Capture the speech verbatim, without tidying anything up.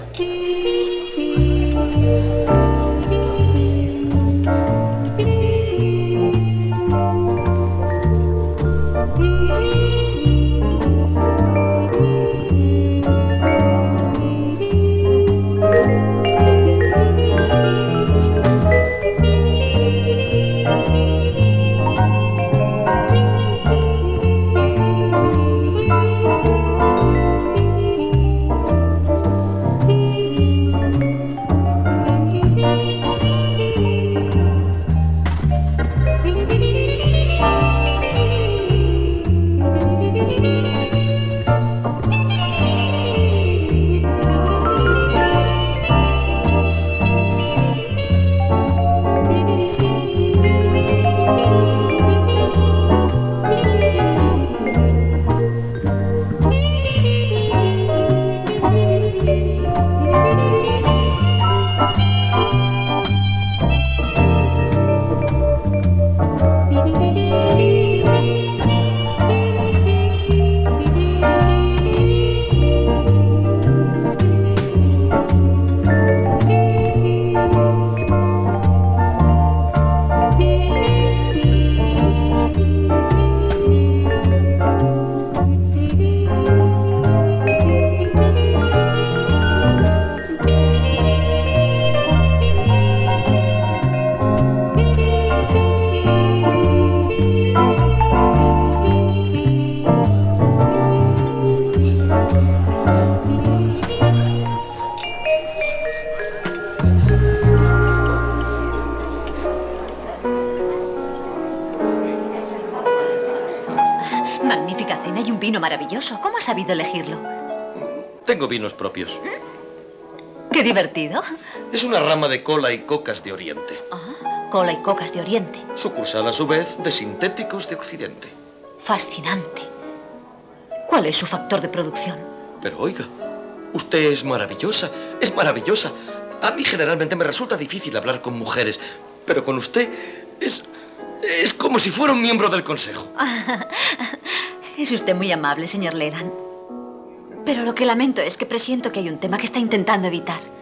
Magnífica cena y un vino maravilloso. ¿Cómo has sabido elegirlo? Tengo vinos propios. ¡Qué divertido! Es una rama de cola y cocas de Oriente. Ah, cola y cocas de Oriente. Sucursal, a su vez, de sintéticos de Occidente. Fascinante. ¿Cuál es su factor de producción? Pero oiga, usted es maravillosa, es maravillosa. A mí generalmente me resulta difícil hablar con mujeres, pero con usted es... es como si fuera un miembro del consejo. Es usted muy amable, señor Leland. Pero lo que lamento es que presiento que hay un tema que está intentando evitar.